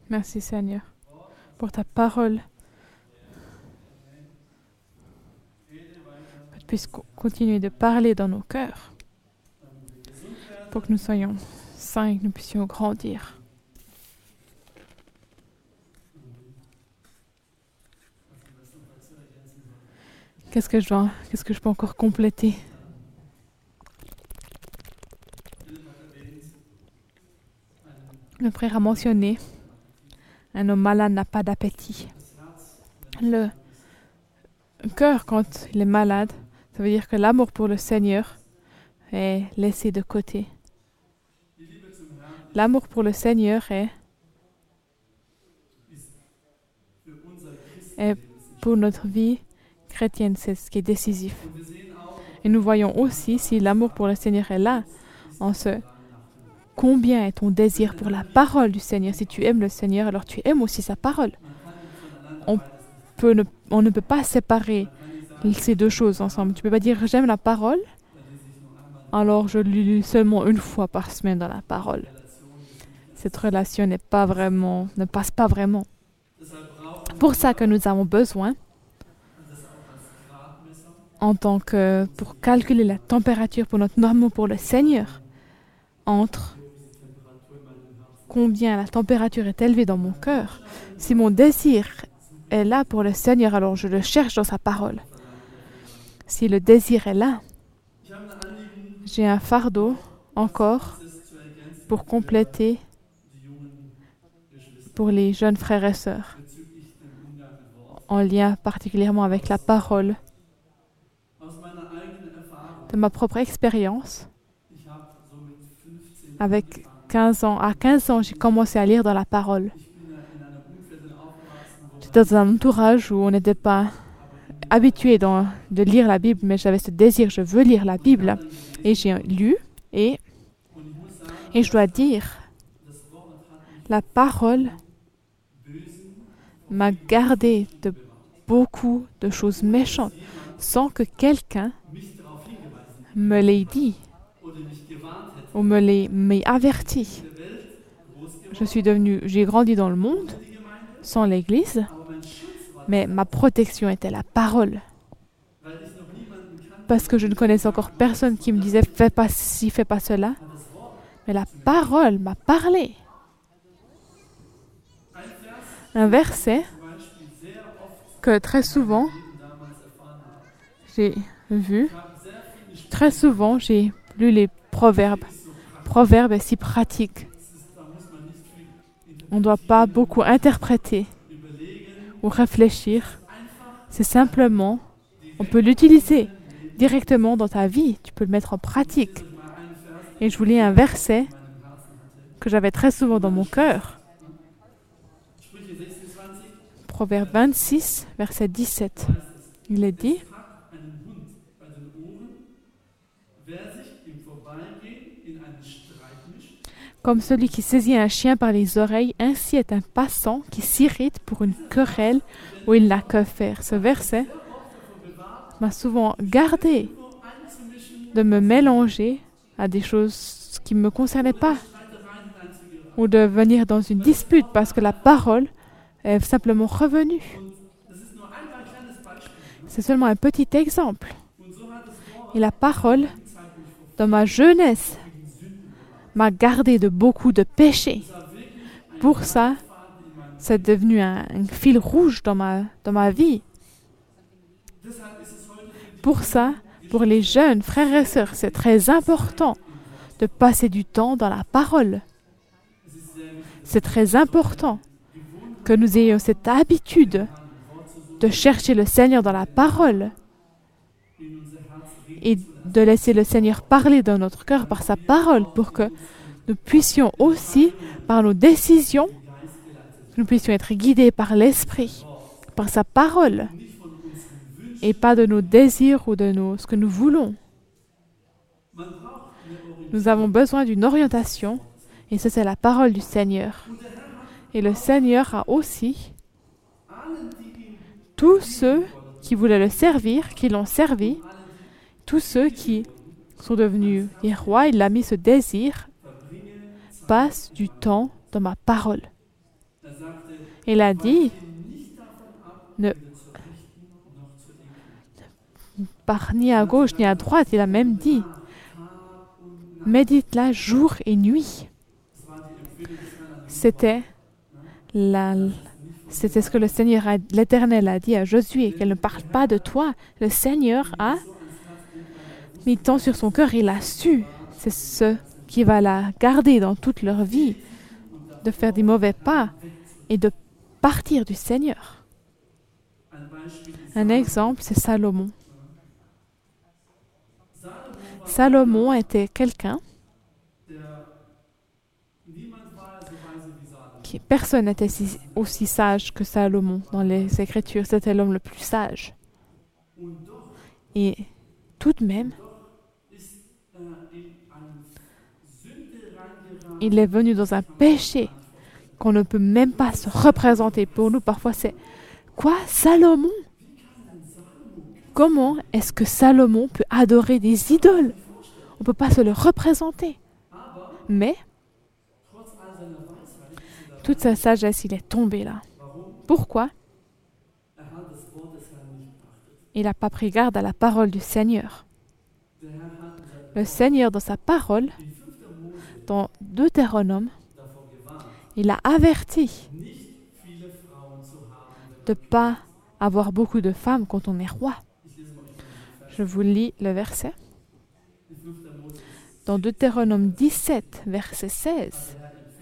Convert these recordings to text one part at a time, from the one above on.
Merci Seigneur pour ta parole. Que tu puisses continuer de parler dans nos cœurs pour que nous soyons saints et que nous puissions grandir. Qu'est-ce que je peux encore compléter? Le frère a mentionné, un homme malade n'a pas d'appétit. Le cœur, quand il est malade, ça veut dire que l'amour pour le Seigneur est laissé de côté. L'amour pour le Seigneur est pour notre vie chrétienne, c'est ce qui est décisif. Et nous voyons aussi, si l'amour pour le Seigneur est là, combien est ton désir pour la parole du Seigneur. Si tu aimes le Seigneur, alors tu aimes aussi sa parole. On ne peut pas séparer ces deux choses ensemble. Tu ne peux pas dire j'aime la parole, alors je lis seulement une fois par semaine dans la parole. Cette relation ne passe pas vraiment. Pour ça que nous avons besoin, pour calculer la température pour notre amour pour le Seigneur, entre combien la température est élevée dans mon cœur. Si mon désir est là pour le Seigneur, alors je le cherche dans sa parole. Si le désir est là, j'ai un fardeau encore pour compléter pour les jeunes frères et sœurs, en lien particulièrement avec la parole. De ma propre expérience, à 15 ans, j'ai commencé à lire dans la parole. J'étais dans un entourage où on n'était pas habitué de lire la Bible, mais j'avais ce désir, je veux lire la Bible. Et j'ai lu, et je dois dire, la parole m'a gardé de beaucoup de choses méchantes, sans que quelqu'un me l'ait dit ou m'ait averti. J'ai grandi dans le monde, sans l'Église, mais ma protection était la parole. Parce que je ne connaissais encore personne qui me disait « fais pas ci, fais pas cela ». Mais la parole m'a parlé. Un verset que très souvent j'ai lu les Proverbes. Proverbes est si pratique. On ne doit pas beaucoup interpréter ou réfléchir. C'est simplement, on peut l'utiliser directement dans ta vie. Tu peux le mettre en pratique. Et je vous lis un verset que j'avais très souvent dans mon cœur. Proverbe 26, verset 17. Il est dit, comme celui qui saisit un chien par les oreilles, ainsi est un passant qui s'irrite pour une querelle où il n'a que faire. Ce verset m'a souvent gardé de me mélanger à des choses qui ne me concernaient pas ou de venir dans une dispute parce que la parole est simplement revenue. C'est seulement un petit exemple. Et la parole, dans ma jeunesse, m'a gardé de beaucoup de péchés. Pour ça, c'est devenu un fil rouge dans ma vie. Pour ça, pour les jeunes frères et sœurs, c'est très important de passer du temps dans la parole. C'est très important que nous ayons cette habitude de chercher le Seigneur dans la parole et de laisser le Seigneur parler dans notre cœur par sa parole pour que nous puissions aussi, par nos décisions, nous puissions être guidés par l'Esprit, par sa parole et pas de nos désirs ou de ce que nous voulons. Nous avons besoin d'une orientation et ça, c'est la parole du Seigneur. Et le Seigneur a aussi tous ceux qui voulaient le servir, qui l'ont servi, tous ceux qui sont devenus des rois, il a mis ce désir, passe du temps dans ma parole. Il a dit, ne pars ni à gauche ni à droite. Il a même dit, médite-la jour et nuit. C'était ce que le Seigneur, l'Éternel, a dit à Josué, qu'elle ne parle pas de toi. Le Seigneur a mis tant sur son cœur, il a su. C'est ce qui va la garder dans toute leur vie, de faire des mauvais pas et de partir du Seigneur. Un exemple, c'est Salomon. Salomon était quelqu'un qui personne n'était aussi sage que Salomon dans les Écritures. C'était l'homme le plus sage. Et tout de même, il est venu dans un péché qu'on ne peut même pas se représenter. Pour nous, parfois, c'est quoi, Salomon? Comment est-ce que Salomon peut adorer des idoles? On ne peut pas se le représenter. Mais, toute sa sagesse, il est tombé là. Pourquoi? Il n'a pas pris garde à la parole du Seigneur. Le Seigneur, dans sa parole, dans Deutéronome, il a averti de ne pas avoir beaucoup de femmes quand on est roi. Je vous lis le verset. Dans Deutéronome 17, verset 16,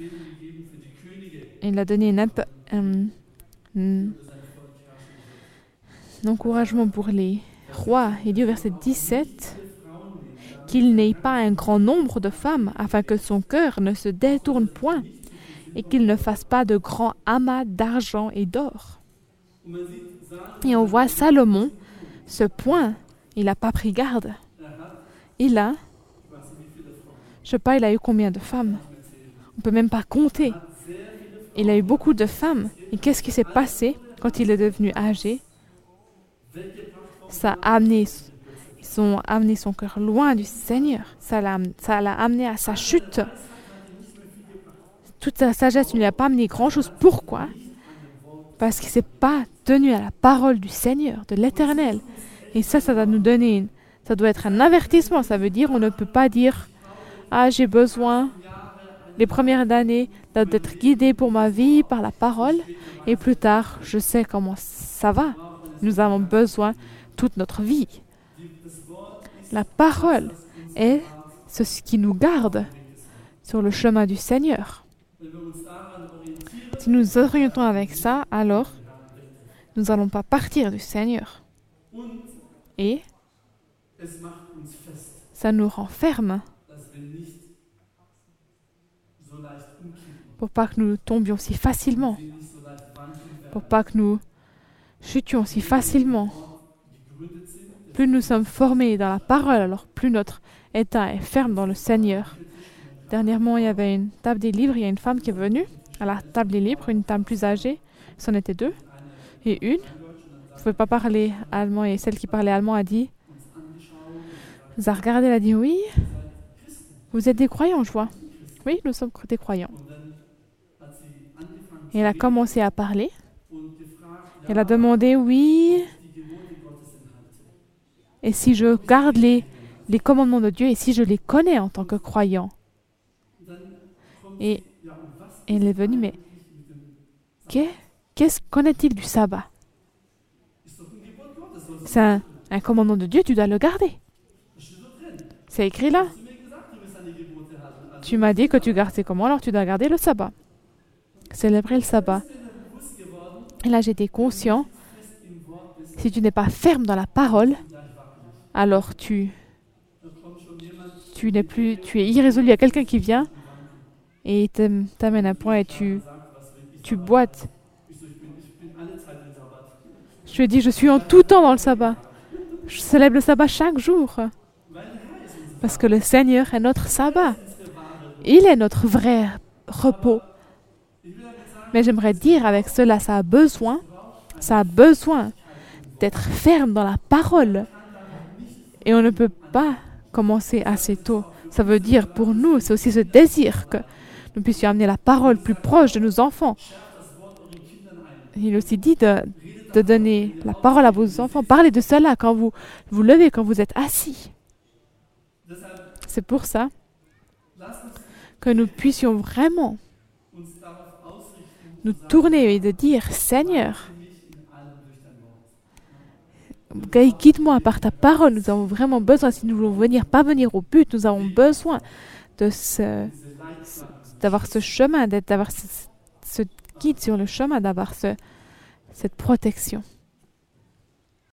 il a donné un encouragement pour les rois. Il dit au verset 17 qu'il n'ait pas un grand nombre de femmes afin que son cœur ne se détourne point et qu'il ne fasse pas de grands amas d'argent et d'or. Et on voit Salomon, ce point, il n'a pas pris garde. Il a, je ne sais pas, il a eu combien de femmes? On ne peut même pas compter. Il a eu beaucoup de femmes. Et qu'est-ce qui s'est passé quand il est devenu âgé? Ça a amené, ils ont amené son cœur loin du Seigneur. Ça l'a amené à sa chute. Toute sa sagesse ne lui a pas amené grand-chose. Pourquoi? Parce qu'il ne s'est pas tenu à la parole du Seigneur, de l'Éternel. Et ça doit nous donner, ça doit être un avertissement. Ça veut dire, on ne peut pas dire, ah, j'ai besoin, les premières années, d'être guidé pour ma vie par la parole, et plus tard, je sais comment ça va. Nous avons besoin toute notre vie. La parole est ce qui nous garde sur le chemin du Seigneur. Si nous nous orientons avec ça, alors nous n'allons pas partir du Seigneur. Et ça nous renferme pour pas que nous tombions si facilement, pour pas que nous chutions si facilement. Plus nous sommes formés dans la parole, alors plus notre état est ferme dans le Seigneur. Dernièrement, il y avait une table des livres, il y a une femme qui est venue à la table des livres, une dame plus âgée, c'en était deux, et une ne pouvait pas parler allemand, et celle qui parlait allemand a dit, nous a regardé, elle a dit, oui, vous êtes des croyants, je vois. Oui, nous sommes des croyants. Et elle a commencé à parler. Elle a demandé, oui, et si je garde les commandements de Dieu, et si je les connais en tant que croyant? Et elle est venue, mais connaît-il du sabbat? C'est un commandement de Dieu, tu dois le garder. C'est écrit là. Tu m'as dit que tu gardes ces commandements, alors tu dois garder le sabbat. Célébrer le sabbat. Et là, j'étais conscient, si tu n'es pas ferme dans la parole, alors tu es irrésolu. Il y a quelqu'un qui vient et t'amène un point et tu boites. Je lui ai dit, je suis en tout temps dans le sabbat. Je célèbre le sabbat chaque jour. Parce que le Seigneur est notre sabbat. Il est notre vrai repos. Mais j'aimerais dire avec cela, ça a besoin d'être ferme dans la parole. Et on ne peut pas commencer assez tôt. Ça veut dire pour nous, c'est aussi ce désir que nous puissions amener la parole plus proche de nos enfants. il aussi dit de donner la parole à vos enfants. Parlez de cela quand vous vous levez, quand vous êtes assis. C'est pour ça que nous puissions vraiment nous tourner et de dire, Seigneur, guide-moi par ta parole. Nous avons vraiment besoin, si nous voulons venir, pas venir au but, nous avons besoin d'avoir ce chemin, d'avoir ce guide sur le chemin, d'avoir cette protection.